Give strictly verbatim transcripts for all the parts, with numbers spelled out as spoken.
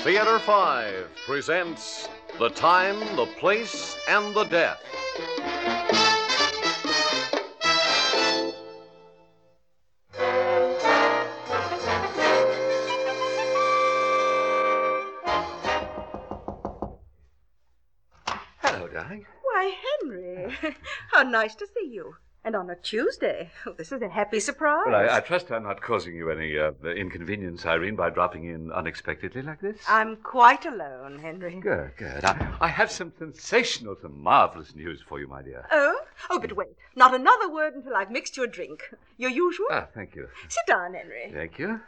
Theater five presents The Time, the Place, and the Death. Hello, darling. Why, Henry, how nice to see you. And on a Tuesday. Oh, this is a happy surprise. Well, I, I trust I'm not causing you any uh, inconvenience, Irene, by dropping in unexpectedly like this. I'm quite alone, Henry. Good, good. I, I have some sensational, some marvelous news for you, my dear. Oh? Oh, but wait. Not another word until I've mixed your drink. Your usual? Ah, thank you. Sit down, Henry. Thank you.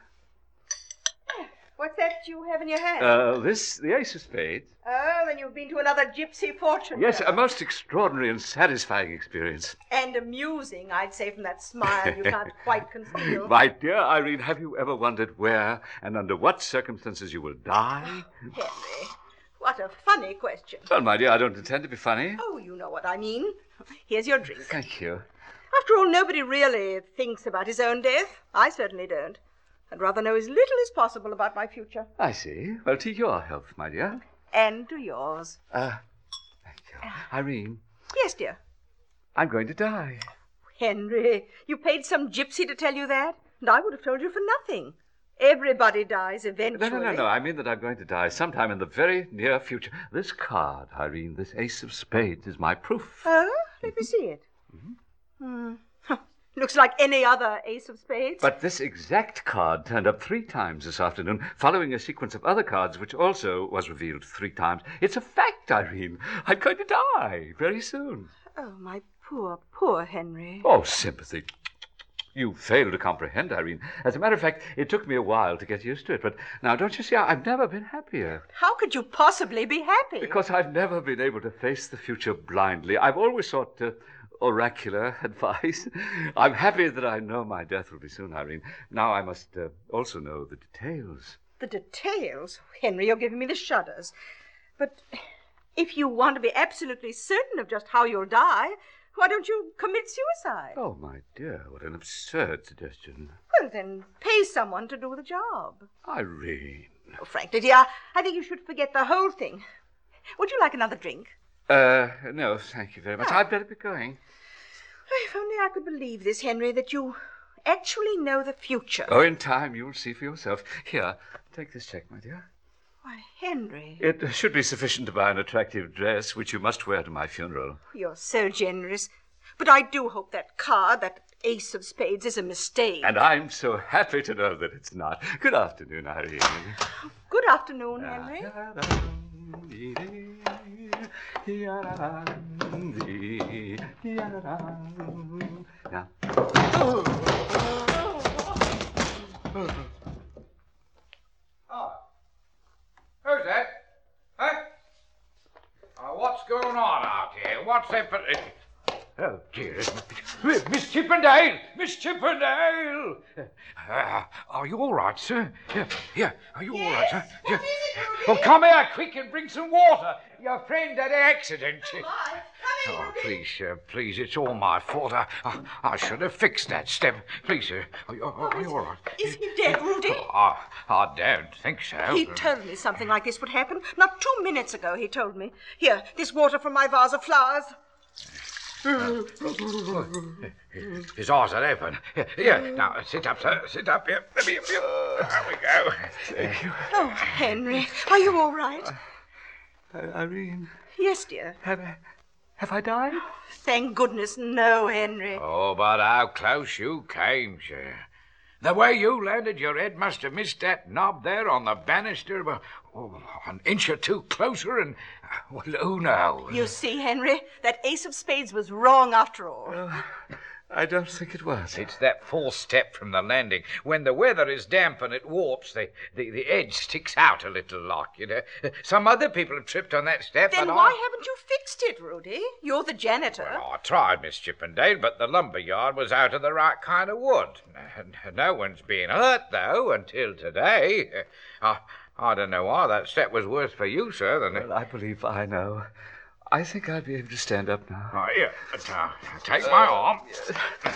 What's that you have in your hand? Uh, this, the Ace of Spades. Oh, then you've been to another gypsy fortune Yes, teller. a most extraordinary and satisfying experience. And amusing, I'd say, from that smile you can't quite conceal. My dear Irene, have you ever wondered where and under what circumstances you will die? Henry, what a funny question. Well, my dear, I don't intend to be funny. Oh, you know what I mean. Here's your drink. Thank you. After all, nobody really thinks about his own death. I certainly don't. I'd rather know as little as possible about my future. I see. Well, to your health, my dear. And to yours. Uh, thank you. Irene, Yes, dear. I'm going to die. Henry, you paid some gypsy to tell you that? And I would have told you for nothing. Everybody dies eventually. No, no, no, no. I mean that I'm going to die sometime in the very near future. This card, Irene, this Ace of Spades, is my proof. Oh? Let me see it. Mm-hmm. Hmm. Looks like any other Ace of Spades. But this exact card turned up three times this afternoon, following a sequence of other cards, which also was revealed three times. It's a fact, Irene. I'm going to die very soon. Oh, my poor, poor Henry. Oh, sympathy. You fail to comprehend, Irene. As a matter of fact, it took me a while to get used to it. But now, don't you see, I've never been happier. How could you possibly be happy? Because I've never been able to face the future blindly. I've always sought uh, oracular advice. I'm happy that I know my death will be soon, Irene. Now I must uh, also know the details. The details? Henry, you're giving me the shudders. But if you want to be absolutely certain of just how you'll die, why don't you commit suicide? Oh, my dear, what an absurd suggestion. Well, then pay someone to do the job. Irene. Oh, frankly, dear, I think you should forget the whole thing. Would you like another drink? Uh, no, thank you very much. Oh. I'd better be going. If only I could believe this, Henry, that you actually know the future. Oh, in time, you'll see for yourself. Here, take this check, my dear. Why, Henry. It should be sufficient to buy an attractive dress, which you must wear to my funeral. You're so generous. But I do hope that card, that Ace of Spades, is a mistake. And I'm so happy to know that it's not. Good afternoon, Irene. Good afternoon, Henry. Now. Oh. Who's that? Huh? Oh, what's going on out here? What's happened? Oh, dear. Miss Chippendale! Miss Chippendale! Uh, are you all right, sir? Here, here. Are you all right, sir? Here. Well, come here quick and bring some water. Your friend had an accident. Oh, please, sir, please, it's all my fault. I, I, I should have fixed that step. Please, sir, are you, are you all right? Is he dead, Rudy? Oh, I, I don't think so. He told me something like this would happen. Not two minutes ago, he told me. Here, this water from my vase of flowers. His eyes are open. Here, here, now sit up, sir. Sit up. Here, let me. Here. There we go. Thank you. Oh, Henry, are you all right? Uh, Irene, Yes, dear. have, have I died? Thank goodness, no, Henry. Oh, but how close you came, sir. The way you landed your head must have missed that knob there on the banister. Well, oh, an inch or two closer and, well, who knows? You see, Henry, that Ace of Spades was wrong after all. Uh, I don't think it was. It's that false step from the landing. When the weather is damp and it warps, the, the, the edge sticks out a little like, you know. Some other people have tripped on that step. Then but why I... haven't you fixed it, Rudy? You're the janitor. Well, I tried, Miss Chippendale, but the lumber yard was out of the right kind of wood. No one's been hurt, though, until today. I, I don't know why that step was worse for you, sir, than... Well, I believe I know. I think I'll be able to stand up now. Oh, here, uh, take my arm.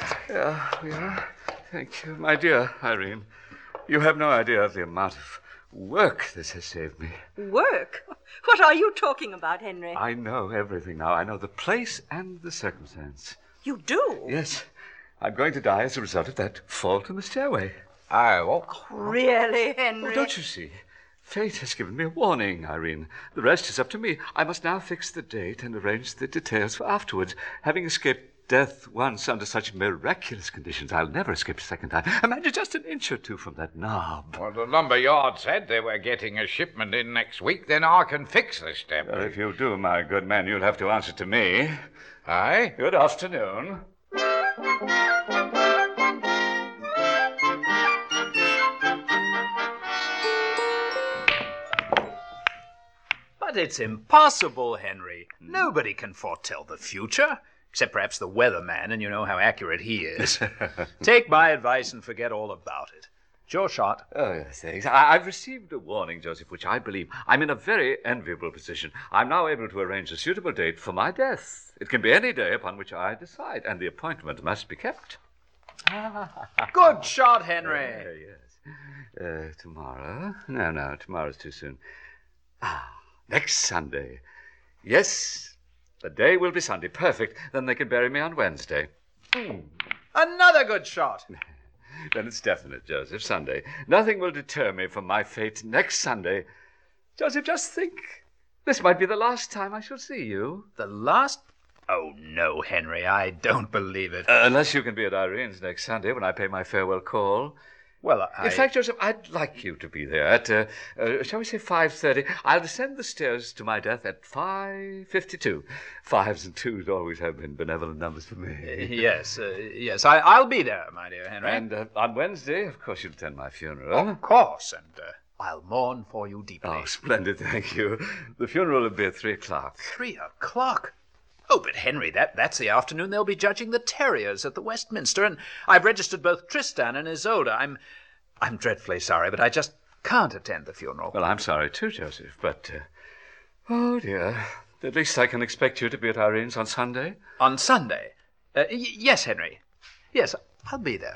Yeah, yeah. Thank you. My dear Irene, you have no idea of the amount of Work, this has saved me. Work? What are you talking about, Henry? I know everything now. I know the place and the circumstance. You do? Yes. I'm going to die as a result of that fault in the stairway. Oh, well, Really, Henry? Well, don't you see? Fate has given me a warning, Irene. The rest is up to me. I must now fix the date and arrange the details for afterwards. Having escaped death once under such miraculous conditions, I'll never escape a second time. Imagine just an inch or two from that knob. well, the lumber yard said they were getting a shipment in next week. Then I can fix the step. Well, if you do, my good man, you'll have to answer to me. Aye? Good afternoon. But it's impossible, Henry. Nobody can foretell the future, except perhaps the weatherman, and you know how accurate he is. Take my advice and forget all about it. It's your shot. Oh, yes, thanks. I- I've received a warning, Joseph, which I believe I'm in a very enviable position. I'm now able to arrange a suitable date for my death. It can be any day upon which I decide, and the appointment must be kept. Good shot, Uh, Henry. yes. Uh, tomorrow? No, no, tomorrow's too soon. Ah, next Sunday. Yes, the day will be Sunday. Perfect. Then they can bury me on Wednesday. Another good shot. Then it's definite, Joseph. Sunday. Nothing will deter me from my fate next Sunday. Joseph, just think. This might be the last time I shall see you. The last... Oh, no, Henry, I don't believe it. Uh, unless you can be at Irene's next Sunday when I pay my farewell call. Well, I... In fact, Joseph, I'd like you to be there at, uh, uh, shall we say, five thirty. I'll descend the stairs to my death at five fifty-two. Fives and twos always have been benevolent numbers for me. Yes, uh, yes, I, I'll be there, my dear Henry. And uh, on Wednesday, of course, you'll attend my funeral. Of course, and uh, I'll mourn for you deeply. Oh, splendid, thank you. The funeral will be at three o'clock. Three o'clock? Oh, but Henry, that, that's the afternoon they'll be judging the terriers at the Westminster, and I've registered both Tristan and Isolde. I'm, I'm dreadfully sorry, but I just can't attend the funeral. Well, I'm sorry too, Joseph, but, uh, oh dear. At least I can expect you to be at Irene's on Sunday. On Sunday? Uh, y- yes, Henry. Yes, I'll be there.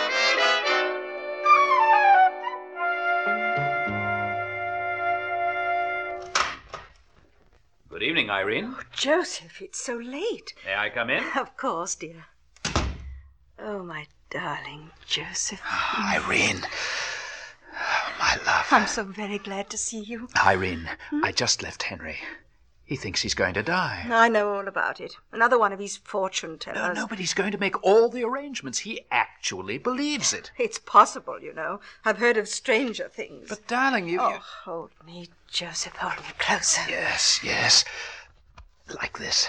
Good evening, Irene. Oh, Joseph, it's so late. May I come in? Of course, dear. Oh, my darling Joseph. Irene. My love. I'm so very glad to see you. Irene, I just left Henry. He thinks he's going to die. I know all about it. Another one of his fortune No, tellers. no, but he's going to make all the arrangements. He actually believes it. It's possible, you know. I've heard of stranger things. But, darling, you... Oh, you... hold me, Joseph. Hold me closer. Yes, yes. Like this.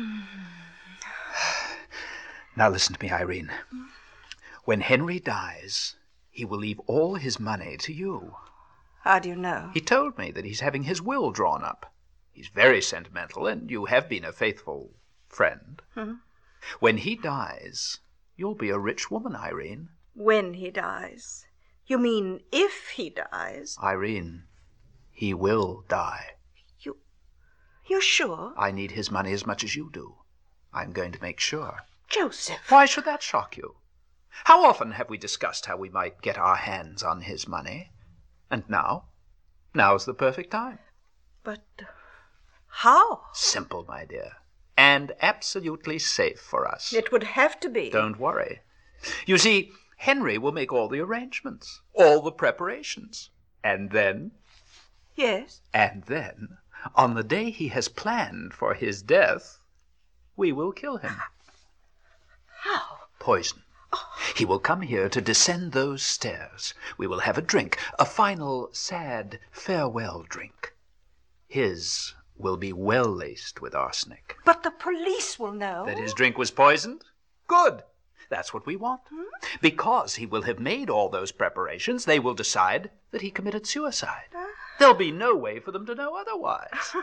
Now listen to me, Irene. When Henry dies, he will leave all his money to you. How do you know? He told me that he's having his will drawn up. He's very sentimental, and you have been a faithful friend. Hmm? When he dies, you'll be a rich woman, Irene. When he dies. You mean if he dies? Irene, he will die. You... You're sure? I need his money as much as you do. I'm going to make sure. Joseph. Why should that shock you? How often have we discussed how we might get our hands on his money? And now? Now's the perfect time. But how? Simple, my dear. And absolutely safe for us. It would have to be. Don't worry. You see, Henry will make all the arrangements, all the preparations. And then, Yes. and then, on the day he has planned for his death, we will kill him. How? Poison. He will come here to descend those stairs. We will have a drink, a final, sad farewell drink. His will be well laced with arsenic. But the police will know. That his drink was poisoned? Good. That's what we want. Because he will have made all those preparations, they will decide that he committed suicide. There'll be no way for them to know otherwise.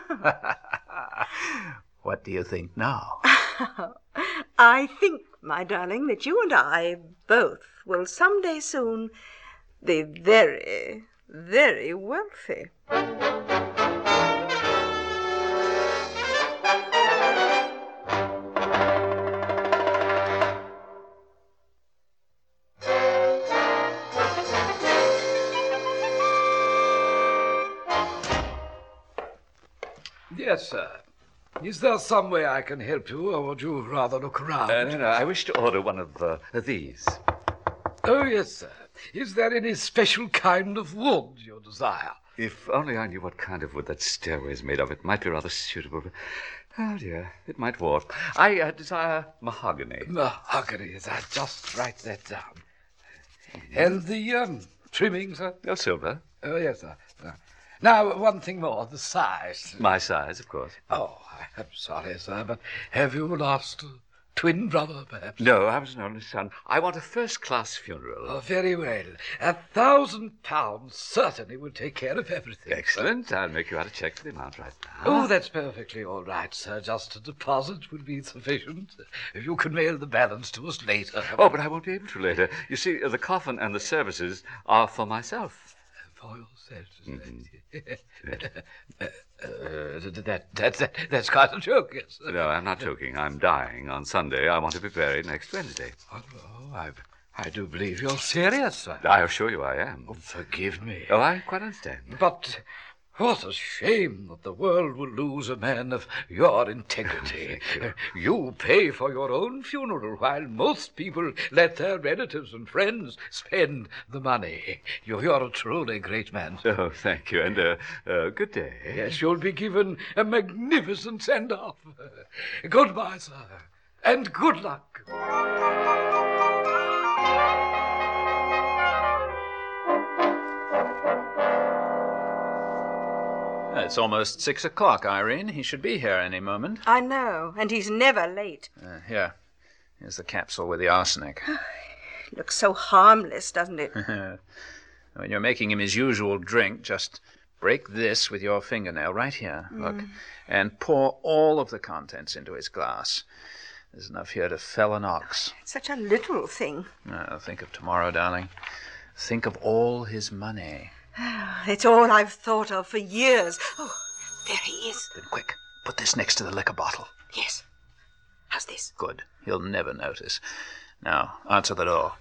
What do you think now? I think, my darling, that you and I both will some day soon be very, very wealthy. Yes, sir. Is there some way I can help you, or would you rather look around? Uh, no, no, I wish to order one of uh, these. Oh, yes, sir. Is there any special kind of wood you desire? If only I knew what kind of wood that stairway is made of, it might be rather suitable. But, oh, dear, it might warp. I uh, desire mahogany. Mahogany, is that? Just write that down. And the um, trimming, sir? Oh, silver. Oh, yes, sir. Uh, Now, one thing more, the size. My size, of course. Oh, I'm sorry, sir, but have you lost a twin brother, perhaps? No, I was an only son. I want a first-class funeral. Oh, very well. A thousand pounds certainly would take care of everything. Excellent. I'll make you out a check for the amount right now. Oh, that's perfectly all right, sir. Just a deposit will be sufficient. You can mail the balance to us later. Oh, but I won't be able to later. You see, the coffin and the services are for myself. For yourself, Mhm. uh, uh, that, that, that, that's quite a joke, yes. sir. No, I'm not joking. I'm dying on Sunday. I want to be buried next Wednesday. Oh, oh, I, I do believe you're serious, sir. I assure you I am. Oh, forgive me. Oh, I quite understand. But what a shame that the world will lose a man of your integrity. Thank you. You pay for your own funeral, while most people let their relatives and friends spend the money. You're, you're a truly great man. Oh, thank you, and uh, uh, good day. Yes, you'll be given a magnificent send-off. Goodbye, sir, and good luck. It's almost six o'clock, Irene. He should be here any moment. I know, and he's never late. Uh, here. Here's the capsule with the arsenic. Looks so harmless, doesn't it? When you're making him his usual drink, just break this with your fingernail right here, look, and pour all of the contents into his glass. There's enough here to fell an ox. It's such a little thing. Oh, think of tomorrow, darling. Think of all his money. It's all I've thought of for years. Oh, there he is. Then quick, put this next to the liquor bottle. Yes. How's this? Good. He'll never notice. Now, answer the door.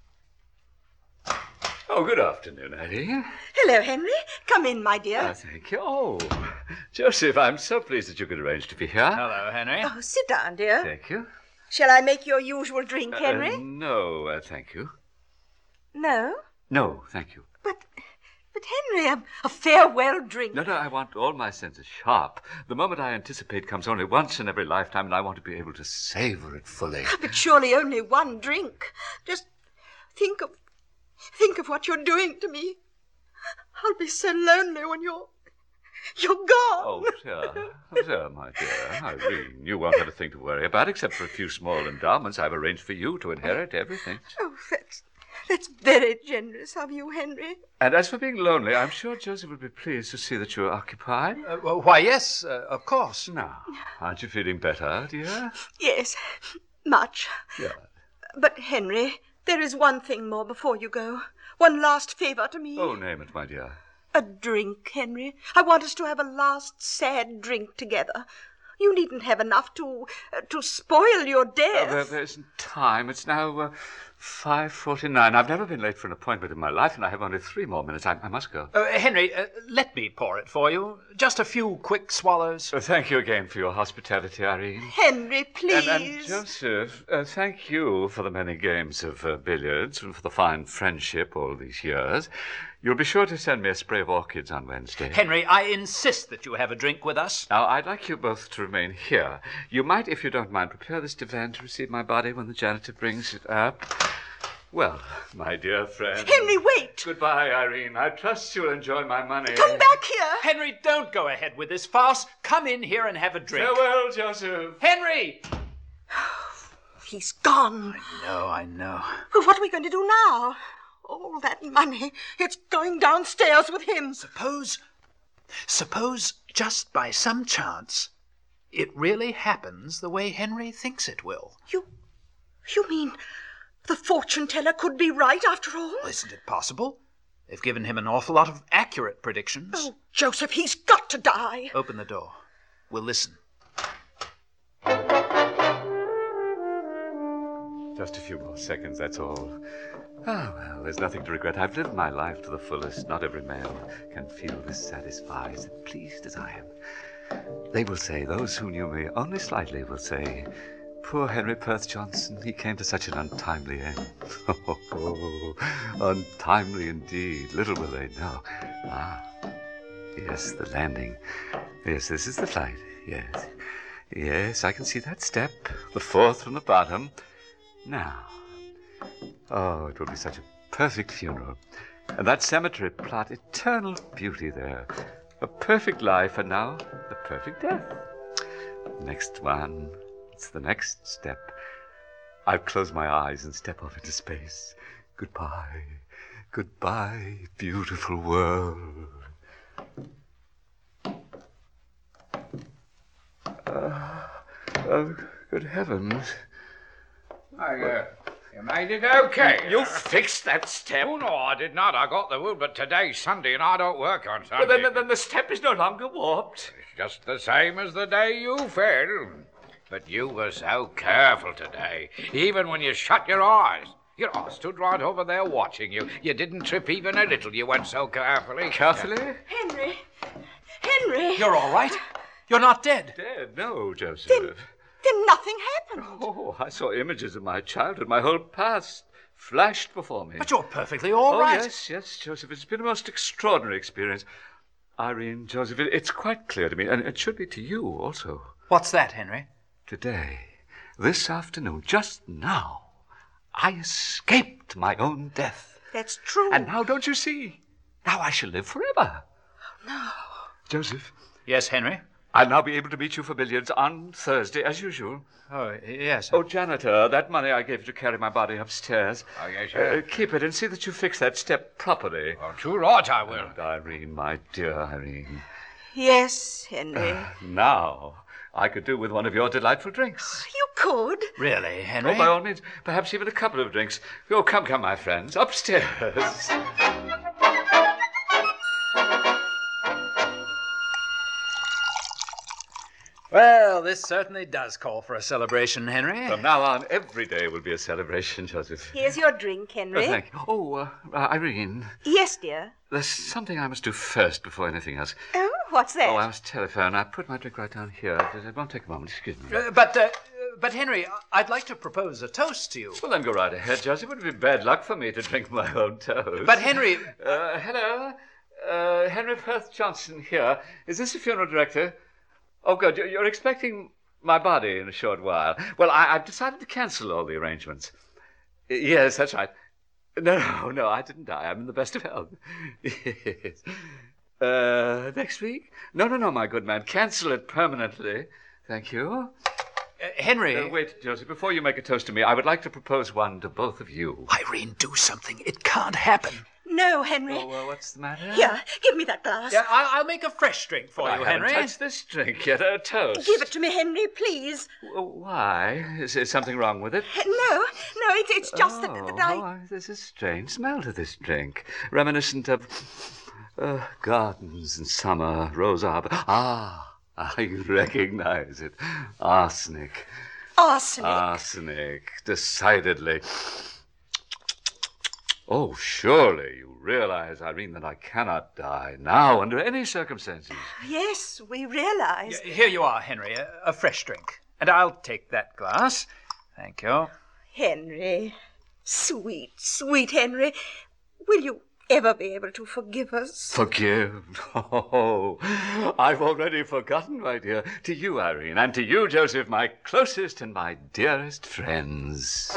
Oh, good afternoon, Irene. Hello, Henry. Come in, my dear. Ah, thank you. Oh, Joseph, I'm so pleased that you could arrange to be here. Hello, Henry. Oh, sit down, dear. Thank you. Shall I make your usual drink, Henry? Uh, no, uh, thank you. No? No, thank you. But, but Henry, a, a farewell drink. No, no, I want all my senses sharp. The moment I anticipate comes only once in every lifetime, and I want to be able to savor it fully. But surely only one drink. Just think of, think of what you're doing to me. I'll be so lonely when you're, you're gone. Oh, sir, oh, sir, my dear, Irene, you won't have a thing to worry about, except for a few small endowments I've arranged for you to inherit everything. Oh, that's, that's very generous of you, Henry. And as for being lonely, I'm sure Joseph would be pleased to see that you're occupied. Uh, well, why, yes, uh, of course. Now, aren't you feeling better, dear? Yes, much. Yeah. But, Henry, there is one thing more before you go. One last favour to me. Oh, name it, my dear. A drink, Henry. I want us to have a last sad drink together. You needn't have enough to uh, to spoil your Oh, death. there, there isn't time. It's now uh, five forty-nine. I've never been late for an appointment in my life, and I have only three more minutes. I, I must go. Uh, Henry, uh, let me pour it for you. Just a few quick swallows. Uh, thank you again for your hospitality, Irene. Henry, please. And, and Joseph, uh, thank you for the many games of uh, billiards and for the fine friendship all these years. You'll be sure to send me a spray of orchids on Wednesday. Henry, I insist that you have a drink with us. Now, I'd like you both to remain here. You might, if you don't mind, prepare this divan to receive my body when the janitor brings it up. Well, my dear friend. Henry, wait. Goodbye, Irene. I trust you'll enjoy my money. Come back here. Henry, don't go ahead with this farce. Come in here and have a drink. Farewell, Joseph. Henry! He's gone. No, I know. Well, what are we going to do now? All that money, it's going downstairs with him. Suppose, suppose just by some chance, it really happens the way Henry thinks it will. You, you mean the fortune teller could be right after all? Well, isn't it possible? They've given him an awful lot of accurate predictions. Oh, Joseph, he's got to die. Open the door. We'll listen. Just a few more seconds, that's all. Ah, well, there's nothing to regret. I've lived my life to the fullest. Not every man can feel as satisfied, as pleased as I am. They will say, those who knew me only slightly will say, poor Henry Perth Johnson, he came to such an untimely end. Oh, untimely indeed. Little will they know. Ah, yes, the landing. Yes, this is the flight. Yes. Yes, I can see that step. The fourth from the bottom. Now. Oh, it will be such a perfect funeral. And that cemetery plot, eternal beauty there. A perfect life, and now the perfect death. Next one. It's the next step. I'll close my eyes and step off into space. Goodbye. Goodbye, beautiful world. Uh, oh, good heavens. I, uh, you made it okay. You fixed that step? Oh, no, I did not. I got the wood, but today's Sunday and I don't work on Sunday. Well, then, then the step is no longer warped. It's just the same as the day you fell. But you were so careful today, even when you shut your eyes. You know, I stood right over there watching you. You didn't trip even a little. You went so carefully. Carefully? Henry! Henry! You're all right? You're not dead? Dead? No, Joseph. Then, then nothing happened. Oh, I saw images of my childhood, my whole past flashed before me. But you're perfectly all oh, right. yes, yes, Joseph. It's been a most extraordinary experience. Irene, Joseph, it, it's quite clear to me, and it should be to you also. What's that, Henry? Today, this afternoon, just now, I escaped my own death. That's true. And now, don't you see? Now I shall live forever. Oh, no. Joseph, Yes, Henry? I'll now be able to meet you for billiards on Thursday, as usual. Oh, yes. Oh, janitor, that money I gave you to carry my body upstairs. Oh, yes, sir. Uh, keep it and see that you fix that step properly. Oh, too right I will. And Irene, my dear Irene. Yes, Henry. Now, I could do with one of your delightful drinks. You could. Really, Henry? Oh, by all means, perhaps even a couple of drinks. Oh, come, come, my friends, upstairs. Well, this certainly does call for a celebration, Henry. From now on, every day will be a celebration, Joseph. Here's your drink, Henry. Oh, thank you. Oh, uh, uh, Irene, Yes, dear. there's something I must do first before anything else. Oh, what's that? Oh, I must telephone. I put my drink right down here. It won't take a moment. Excuse me. Uh, but, uh, but, Henry, I'd like to propose a toast to you. Well, then go right ahead, Joseph. It would be bad luck for me to drink my own toast. But, Henry... Uh, hello? Uh, Henry Perth Johnson here. Is this the funeral director? Oh, good. You're you're expecting my body in a short while. Well, I, I've decided to cancel all the arrangements. Yes, that's right. No, no, no, I didn't die. I'm in the best of health. Yes. Uh, next week? No, no, no, my good man. Cancel it permanently. Thank you. Uh, Henry... Uh, wait, Joseph, before you make a toast to me, I would like to propose one to both of you. Irene, do something. It can't happen. No, Henry. Oh, well, what's the matter? Here, give me that glass. Yeah, I'll, I'll make a fresh drink for I you, haven't Henry. touched this drink yet. A toast. Give it to me, Henry, please. W- Why? Is there something wrong with it? No, no, it, it's just that, that I... Oh, I- there's a strange smell to this drink, reminiscent of uh, gardens in summer, rose arbor. Ah, I recognize it. Arsenic. Arsenic. Arsenic, decidedly. Oh, surely you realize, Irene, that I cannot die now under any circumstances. Yes, we realize. Y- Here you are, Henry, a, a fresh drink. And I'll take that glass. Thank you. Henry. Sweet, sweet Henry. Will you ever be able to forgive us? Forgive? Oh, I've already forgotten, my dear. To you, Irene, and to you, Joseph, my closest and my dearest friends.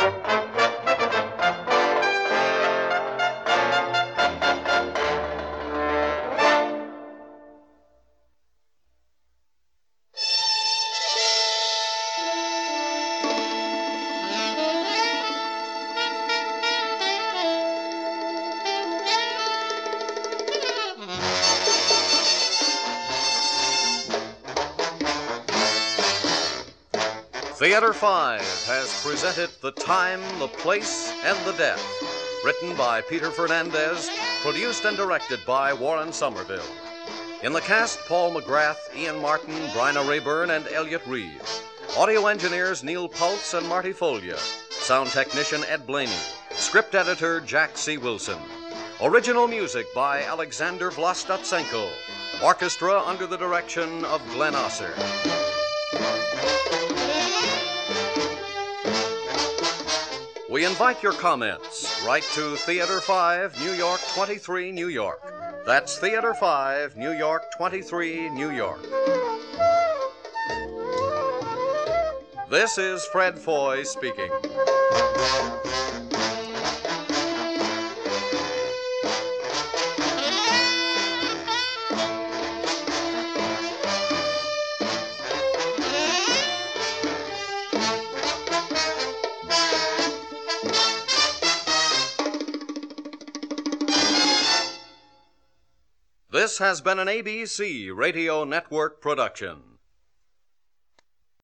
Theater five has presented The Time, the Place, and the Death. Written by Peter Fernandez, produced and directed by Warren Somerville. In the cast, Paul McGrath, Ian Martin, Bryna Rayburn, and Elliot Reed. Audio engineers Neil Pultz and Marty Folia. Sound technician Ed Blaney. Script editor Jack C. Wilson. Original music by Alexander Vlastotsenko. Orchestra under the direction of Glenn Osser. We invite your comments. Write to Theater five, New York twenty-three, New York. That's Theater five, New York twenty-three, New York. This is Fred Foy speaking. This has been an A B C Radio Network production.